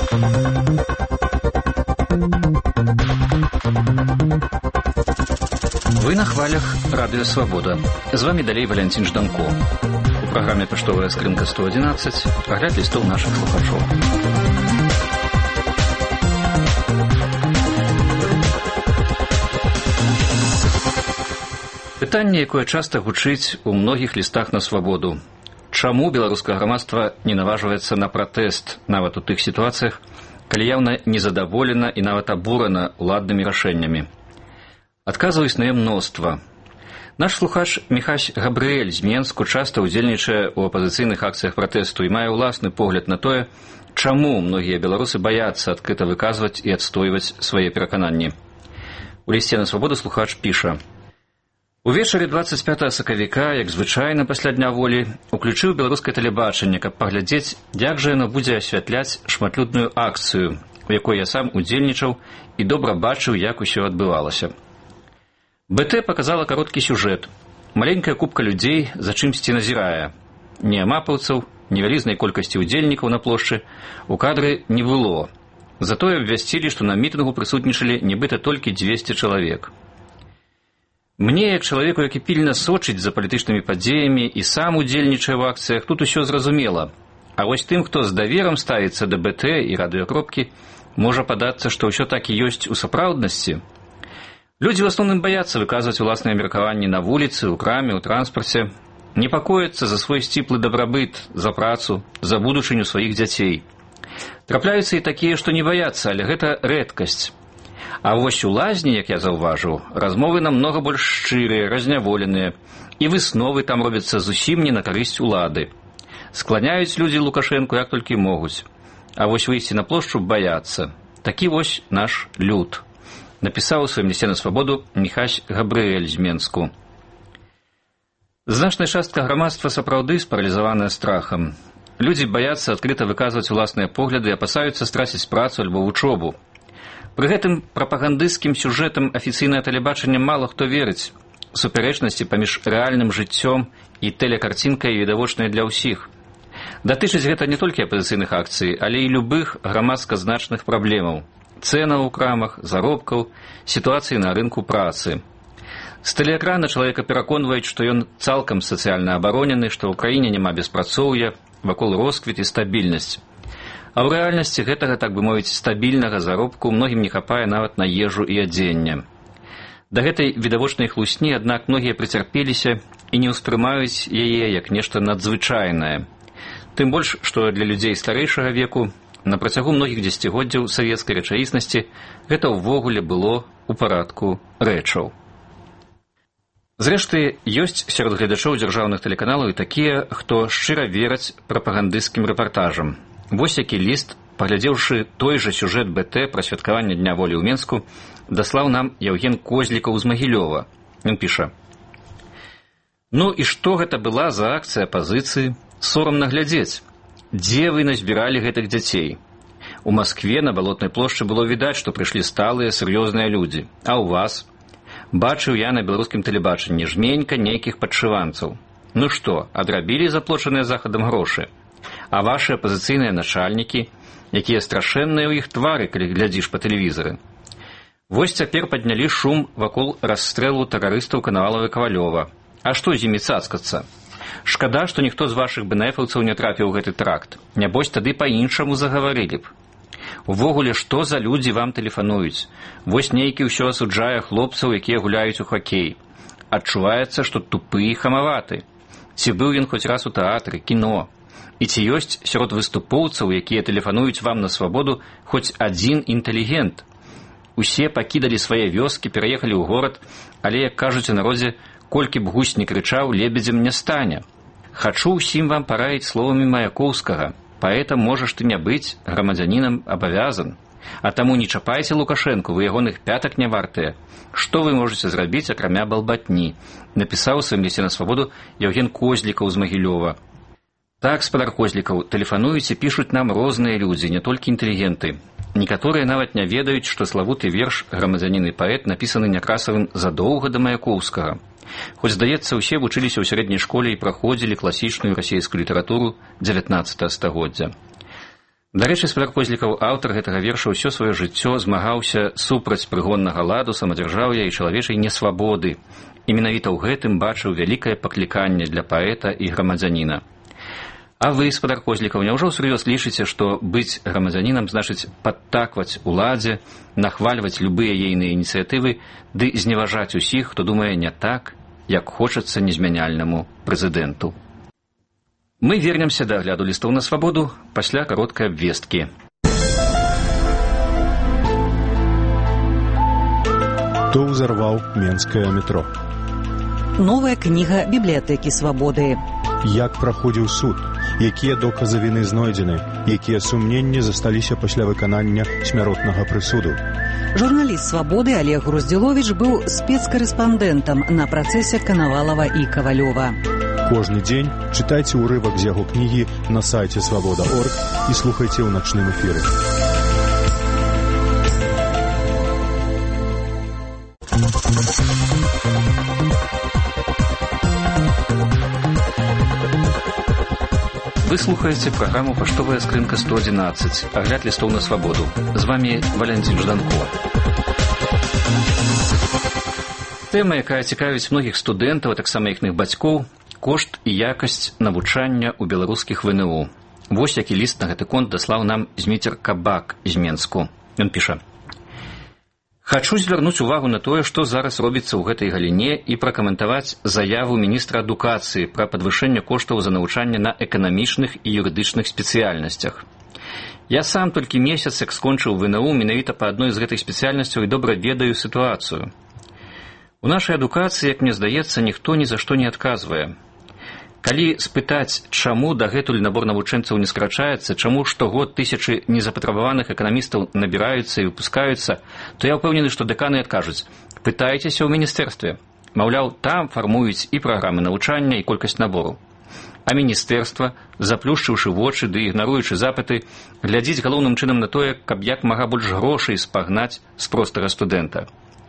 Вы на хвалях Радио Свобода. З вами далей Валентин Жданко. У праграме «Паштовая скрынка 111» агляд лістоў нашых слухачоў. Пытанне, якое часта гучыць у многіх лістах на свабоду. Чаму беларускае грамадства не наважваецца на пратэст нават у тых сітуацыях, калі яўна незадаволена і нават абурана ўладнымі рашэннямі? Адказаў існуе мноства. Наш слухач Міхась Габрыэль з Менску часта ўдзельнічае ў апазіцыйных акцыях пратэсту і мае ўласны погляд на тое, чаму многія беларусы баяцца адкрыта выказваць і адстойваць свае перакананні. У лісце на свабоду слухач піша: «Увечары 25 сакавіка, як звычайна пасля дня волі, уключыў беларускае тэлебачанне, каб паглядзець, як жа яно будзе асвятляць шматлюдную акцыю, у якой я сам удзельнічаў і добра бачыў, як усё адбывалася. БТ показала кароткі сюжэт. Маленькая купка людзей за чымсьці назірае. Ні амапаўцаў, ні вялізнай колькасці ўдзельнікаў на плошчы у кадры не было. Затое абвясцілі, што на мітынгу прысутнічалі нібыта толькі 200 чалавек. Мне, як чалавеку, які пільна сочыць за палітычнымі падзеямі і сам удзельнічае ў акцыях, тут усё зразумела. А вось тым, хто з даверам ставіцца да БТ і радыёкропкі, можа падацца, што ўсё так і ёсць у сапраўднасці. Людзі ў асноўным баяцца выказваць уласныя меркаванні на вуліцы, у краме, у транспарце, непакояцца за свой сціплы дабрабыт, за працу, за будучыню сваіх дзяцей. Трапляюцца і такія, што не баяцца, але гэта рэдкасць. А вось у лазні, як я заўважыў, размовы намнога больш шчырыя, разняволеныя, і высновы там робяцца зусім не на карысць улады. Скланяюць людзі Лукашэнку як толькі могуць. А вось выйсці на плошчу баяцца. Такі вось наш люд. Напісаў у сваім лісце на свабоду Міхась Габрыэль з Менску. Значная частка грамадства сапраўды спаралізаваная страхам. Людзі баяцца адкрыта выказваць уласныя погляды і апасаюцца страціць працу альбо вучобу. Пры гэтым прапагандысцкім сюжэтам афіцыйнае тэлебачанне мала хто верыць. Супярэчнасці паміж рэальным жыццём і тэлекарцінкай відавочныя для ўсіх. Датычыць гэта не толькі апазіцыйных акцый, але і любых грамадска значных праблемаў. Цэнаў у крамах, заробкаў, сітуацыі на рынку працы. З тэлеэкрана чалавека пераконваюць, што ён цалкам сацыяльна абаронены, што ў краіне няма беспрацоўя, вакол росквіт і стабільнасць. А ў рэальнасці гэтага, так бы мовіць, стабільнага заробку многім не хапае нават на ежу і адзенне. Да гэтай відавочнай хлусні, аднак, многія прыцярпеліся і не ўспрымаюць яе як нешта надзвычайнае. Тым больш, што для людзей старэйшага веку на працягу многіх дзесяцігоддзяў савецкай рэчаіснасці гэта ўвогуле было ў парадку рэчаў. Зрэшты, ёсць сярод гледачоў дзяржаўных тэлеканалаў і такія, хто шчыра вераць прапагандысцкім рэпартажам. Вось які ліст, паглядзеўшы той жа сюжэт БТ пра святкаванне Дня волі ў Менску, даслаў нам Яўген Козлікаў з Магілёва. Ён піша: «Ну і што гэта была за акцыя апазіцыі? Сорамна глядзець. Дзе вы назбіралі гэтых дзяцей? У Маскве на Балотнай плошчы было відаць, што прыйшлі сталыя, сур'ёзныя людзі. А ў вас? Бачыў я на беларускім тэлебачанні жменька нейкіх падшыванцаў. Ну што, адрабілі заплочаныя захадам грошы? А вашы апазіцыйныя начальнікі, якія страшэнныя ў іх твары, калі глядзіш па тэлевізары? Вось цяпер паднялі шум вакол расстрэлу тэрарыстаў Канавалава і Кавалёва. А што з імі цацкацца? Шкада, што ніхто з вашых бэнэфаўцаў не трапіў у гэты тракт. Нябось тады па-іншаму загаварылі б. Увогуле, што за людзі вам тэлефануюць? Вось нейкі ўсё асуджае хлопцаў, якія гуляюць у хакей. Адчуваецца, што тупы і хамаваты. Ці быў ён хоць раз у тэатры, кіно? І ці ёсць сярод выступоўцаў, якія тэлефануюць вам на свабоду, хоць адзін інтэлігент? Усе пакідалі свае вёскі, пераехалі ў горад, але, як кажуць у народзе, колькі б гусь не крычаў, лебедзем не стане. Хачу ўсім вам параіць словамі Маяковскага. Паэтам можаш ты не быць, грамадзянінам абавязан. А таму не чапайце Лукашэнку, вы ягоных пятак не вартыя. Што вы можаце зрабіць, акрамя балбатні? Напісаў у сваім лісце на свабоду Яўген Козлікаў з Магілёва. Так, спадар Козлікаў, тэлефануюць і пішуць нам розныя людзі, не толькі інтэлігенты. Некаторыя нават не ведаюць, што славуты верш «Грамадзянін і паэт» напісаны Някрасавым задоўга да Маяковскага. Хоць, здаецца, усе вучыліся ў сярэдняй школе і праходзілі класічную расійскую літаратуру XIX стагоддзя. Дарэчы, спадар Козлікаў, аўтар гэтага верша, ўсё сваё жыццё змагаўся супраць прыгоннага ладу, самадзяржаўя і чалавечай несвабоды. І менавіта ў гэтым бачыў вялікае пакліканне для паэта і грамадзяніна. А вы, спадар Козлікаў, няўжо ўсур'ёз лічыце, што быць грамадзянінам значыць падтакваць уладзе, нахвальваць любыя ейныя ініцыятывы ды зневажаць усіх, хто думае не так, як хочацца незмяняльнаму прэзідэнту? Мы вернемся да агляду лістоў на свабоду пасля кароткай абвесткі. Хто ўзарваў менскае метро? Новая кніга бібліятэкі свабоды. Як праходзіў суд? Якія доказы віны знойдзены? Якія сумненні засталіся пасля выканання смяротнага прысуду? Журналіст свабоды Олег Груздзіловіч быў спецкарэспандэнтам на працэсе Канавалава і Кавалёва. Кожны дзень чытайце ўрывак з яго кнігі на сайце свабода.орг і слухайце ў начным эфіры. Вы слухаеце праграму «Паштовая скрынка 111», агляд лістоў на свабоду. З вами Валентин Жданко. Тэма, якая цікавіць многіх студэнтаў, а таксама іхных бацькоў, кошт і якасць навучання ў беларускіх ВНУ. Вось які ліст на гэты конт даслаў нам Зміцер Кабак з Менску. Ён піша: «Хачу звярнуць увагу на тое, што зараз робіцца ў гэтай галіне і пракаментаваць заяву міністра адукацыі пра падвышэнне коштаў за навучанне на эканамічных і юрыдычных спецыяльнасцях. Я сам толькі месяц, як скончыў ВНУ, менавіта па адной з гэтых спецыяльнасцяў і добра ведаю сітуацыю. У нашай адукацыі, як мне здаецца, ніхто ні за што не адказвае. Калі спытаць, чаму дагэтуль набор навучэнцаў не скрачаецца, чаму штогод тысячы незапатрабаваных эканамістаў набіраюцца і выпускаюцца, то я ўпэўнены, што дэканы адкажуць: пытайцеся ў міністэрстве. Маўляў, там фармуюць і праграмы навучання, і колькасць набору. А міністэрства, заплюшчыўшы вочы ды ігнаруючы запыты, глядзіць галоўным чынам на тое, каб як мага больш грошай спагнаць з простага студэнта.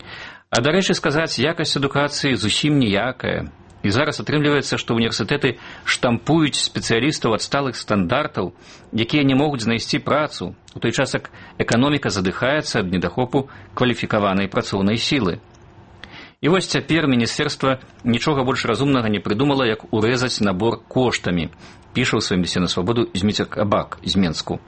А дарэчы сказаць, якасць адукацыі зусім ніякая. І зараз атрымліваецца, што універсітэты штампуюць спецыялістаў адсталых стандартаў, якія не могуць знайсці працу, у той час як эканоміка задыхаецца ад недахопу кваліфікаванай працоўнай сілы. І вось цяпер міністэрства нічога больш разумнага не прыдумала, як урэзаць набор коштамі, піша ў сваім лісце на свабоду Зміцер Кабак з Менску.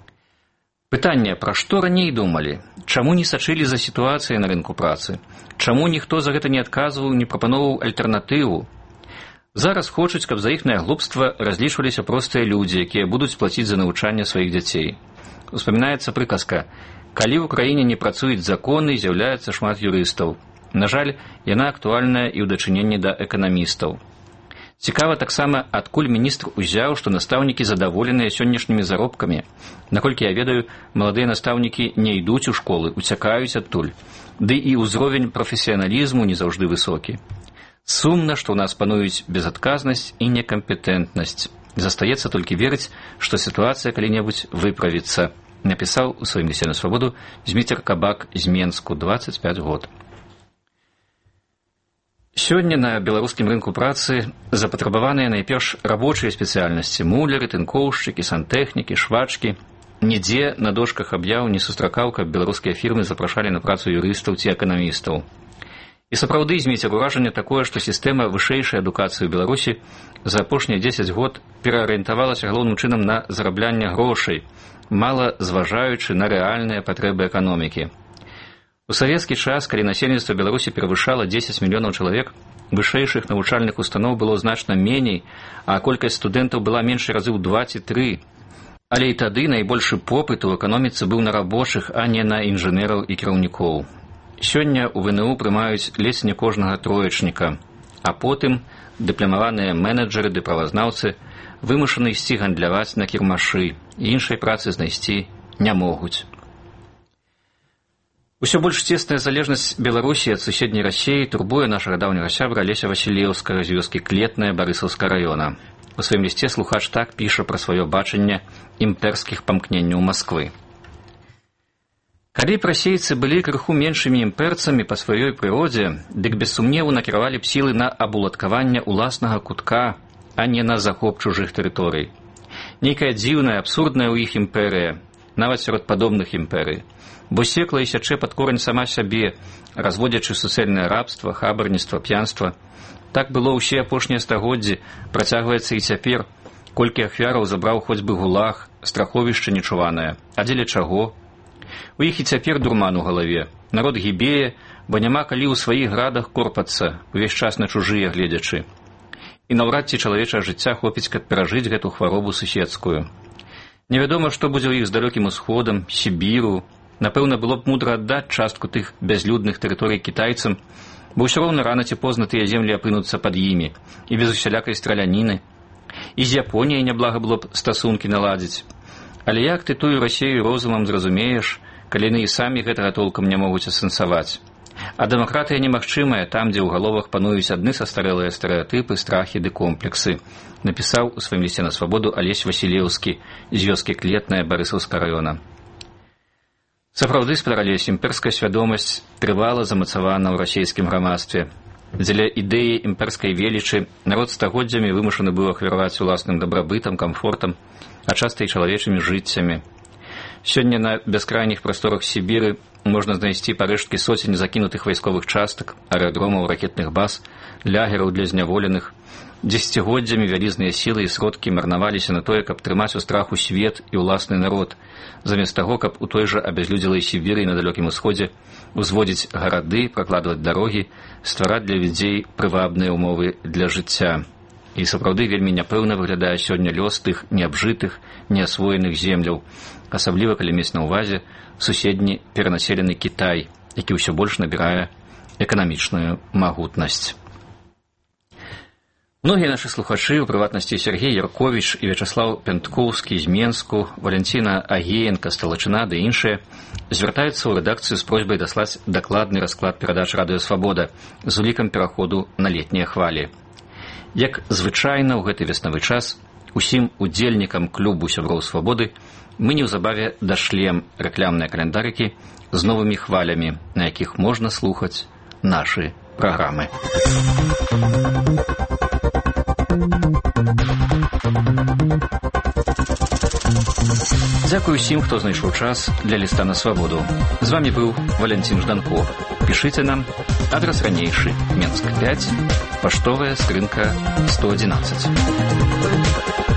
Пытанне, пра што раней думалі? Чаму не сачылі за сітуацыяй на рынку працы? Чаму ніхто за гэта не адказваў, не прапаноўваў альтэрнатыву? Зараз хочуць, каб за іхнае глупства разлічваліся простыя людзі, якія будуць плаціць за навучанне сваіх дзяцей. Успамінаецца прыказка: калі ў краіне не працуюць законы, з'яўляецца шмат юрыстаў. На жаль, яна актуальная і ў дачыненні да эканамістаў. Цікава таксама, адкуль міністр узяў, што настаўнікі задаволеныя сённяшнімі заробкамі. Наколькі я ведаю, маладыя настаўнікі не ідуць у школы, уцякаюць адтуль. Ды і ўзровень прафесіяналізму не заўжды высокі. Сумна, што ў нас пануюць безадказнасць і некампетэнтнасць. Застаецца толькі верыць, што сітуацыя калі-небудзь выправіцца, напісаў у сваім лісце на свабоду Зміцер Кабак з Менску, 25 год. Сёння на беларускім рынку працы запатрабаваныя найперш рабочыя спецыяльнасці: муляры, тынкоўшчыкі, сантэхнікі, швачкі. Нідзе на дошках аб'яў не сустракаў, каб беларускія фірмы запрашалі на працу юрыстаў ці эканамістаў. І сапраўды, Зміцер, уражанне такое, што сістэма вышэйшай адукацыі ў Беларусі за апошнія 10 год пераарыентавалася галоўным чынам на зараблянне грошай, мала зважаючы на рэальныя патрэбы эканомікі. У савецкі час, калі насельніцтва Беларусі перавышала 10 мільёнаў чалавек, вышэйшых навучальных устаноў было значна меней, а колькасць студэнтаў была менш разы ў 2 ці 3. Але і тады найбольшы попыт у эканоміцы быў на рабочых, а не на інжынераў і кіраўнікоў. Сёння ў ВНУ прымаюць ледзь не кожнага троечніка, а потым дыпламаваныя менеджеры ды правазнаўцы вымушаны ісці гандляваць на кірмашы, і іншай працы знайсці не могуць. Усё больш цесная залежнасць Беларусі ад суседняй Расіі турбуе нашага даўняга сябра Алеся Васілеўскага з вёскі Клетная Барысаўскага раёна. У сваім лісце слухач так піша пра сваё бачанне імперскіх памкненняў Масквы. Калі б расейцы былі крыху меншымі імперцамі па сваёй прыродзе, дык без сумневу накіравалі б сілы на абуладкаванне ўласнага кутка, а не на захоп чужых тэрыторый. Нейкая дзіўная, абсурдная ў іх імперыя, нават сярод падобных імперый. Бо секла і сячэ пад корань сама сябе, разводзячы суцэльнае рабства, хабарніцтва, п'янства. Так было ўсе апошнія стагоддзі, працягваецца і цяпер. Колькі ахвяраў забраў хоць бы гулаг, страховішча нечуванае. А дзеля чаго? У іх і цяпер дурман у галаве. Народ гібее, бо няма калі ў сваіх градах корпацца, увесь час на чужыя гледзячы. І наўрад ці чалавечае жыцця хопіць, каб перажыць гэту хваробу суседскую. Невядома, што будзе ў іх з далёкім усходам, Сібіру. Напэўна, было б мудра аддаць частку тых бязлюдных тэрыторый кітайцам, бо ўсё роўна рана ці позна тыя землі апынуцца пад імі, і без усялякай страляніны. І з Японіяй няблага было б стасункі наладзіць. Але як ты тую Расею розумам зразумееш, калі яны і самі гэтага толкам не могуць асэнсаваць? А дэмакратыя немагчымая там, дзе ў галовах пануюць адны састарэлыя стэрэатыпы, страхі ды комплексы, напісаў у сваім лісце на свабоду Алесь Васілеўскі з вёскі Клетная Барысаўскага раёна. Сапраўды, спадаралесь, імперская свядомасць трывала замацавана ў расійскім грамадстве. Дзеля ідэі імперскай велічы народ стагоддзямі вымушаны быў ахвяраваць уласным дабрабытам, камфортам, а часта і чалавечымі жыццямі. Сёння на бяскрайніх прасторах Сібіры можна знайсці парэшткі соцень закінутых вайсковых частак, аэрадромаў, ракетных баз, лягераў для зняволеных. Дзесяцігоддзямі вялізныя сілы і сродкі марнаваліся на тое, каб трымаць у страху свет і ўласны народ, замест таго, каб у той жа абязлюдзелай Сібіры на далёкім усходзе узводзіць гарады, пракладваць дарогі, ствараць для людзей прывабныя ўмовы для жыцця. І сапраўды вельмі няпэўна выглядае сёння лёс тых неабжытых, неасвоеных земляў, асабліва калі мець на ўвазе суседні перанаселены Кітай, які ўсё больш набірае эканамічную магутнасць. Многія нашы слухачы, у прыватнасці Сергей Ярковіч і Вячаслаў Пянткоўскі з Менску, Валянціна Агеенка, Сталачына ды іншыя, звяртаюцца ў рэдакцыю з просьбай даслаць дакладны расклад перадач Радыё Свабода з улікам пераходу на летнія хвалі. Як звычайна ў гэты веснавы час усім удзельнікам клубу сяброў свабоды мы неўзабаве дашлем рэкламныя календарыкі з новымі хвалямі, на якіх можна слухаць нашы праграмы. Дзякую усім, хто знайшоў час для ліста на свабоду. З вами быў Валянцін Жданков. Пішыце нам, адрас ранейшы, Менск 5, паштовая скрынка 111.